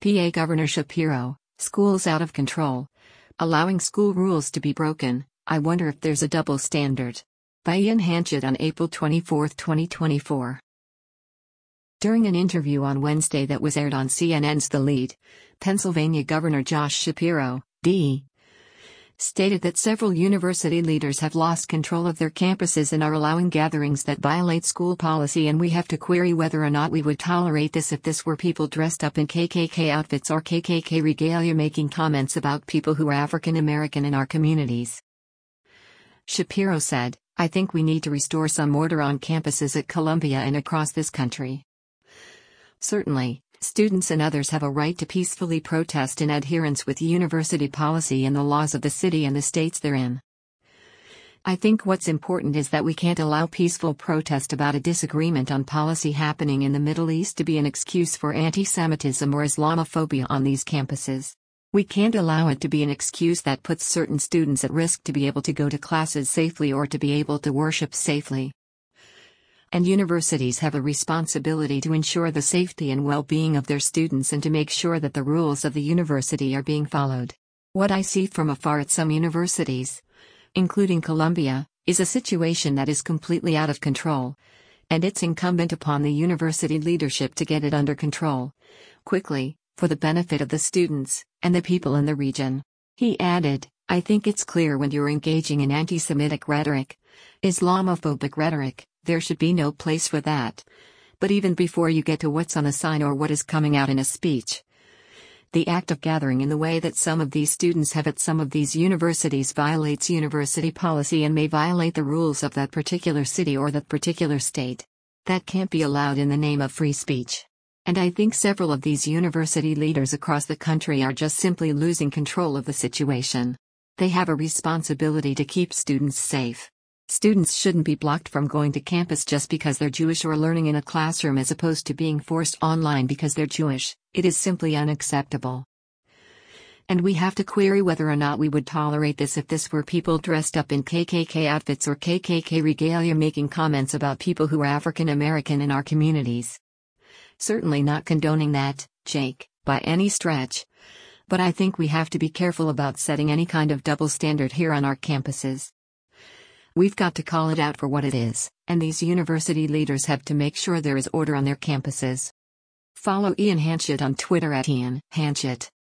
PA Governor Shapiro, schools out of control. Allowing school rules to be broken, I wonder if there's a double standard. By Ian Hanchett on April 24, 2024. During an interview on Wednesday that was aired on CNN's The Lead, Pennsylvania Governor Josh Shapiro, D. stated that several university leaders have lost control of their campuses and are allowing gatherings that violate school policy, and we have to query whether or not we would tolerate this if this were people dressed up in KKK outfits or KKK regalia making comments about people who are African American in our communities. Shapiro said, "I think we need to restore some order on campuses at Columbia and across this country. Certainly, students and others have a right to peacefully protest in adherence with university policy and the laws of the city and the states they're in. I think what's important is that we can't allow peaceful protest about a disagreement on policy happening in the Middle East to be an excuse for anti-Semitism or Islamophobia on these campuses. We can't allow it to be an excuse that puts certain students at risk to be able to go to classes safely or to be able to worship safely. And universities have a responsibility to ensure the safety and well-being of their students and to make sure that the rules of the university are being followed. What I see from afar at some universities, including Columbia, is a situation that is completely out of control, and it's incumbent upon the university leadership to get it under control, quickly, for the benefit of the students and the people in the region." He added, "I think it's clear when you're engaging in anti-Semitic rhetoric, Islamophobic rhetoric, there should be no place for that. But even before you get to what's on a sign or what is coming out in a speech, the act of gathering in the way that some of these students have at some of these universities violates university policy and may violate the rules of that particular city or that particular state. That can't be allowed in the name of free speech. And I think several of these university leaders across the country are just simply losing control of the situation. They have a responsibility to keep students safe. Students shouldn't be blocked from going to campus just because they're Jewish or learning in a classroom as opposed to being forced online because they're Jewish. It is simply unacceptable. And we have to query whether or not we would tolerate this if this were people dressed up in KKK outfits or KKK regalia making comments about people who are African American in our communities. Certainly not condoning that, Jake, by any stretch. But I think we have to be careful about setting any kind of double standard here on our campuses. We've got to call it out for what it is, and these university leaders have to make sure there is order on their campuses." Follow Ian Hanchett on Twitter at Ian Hanchett.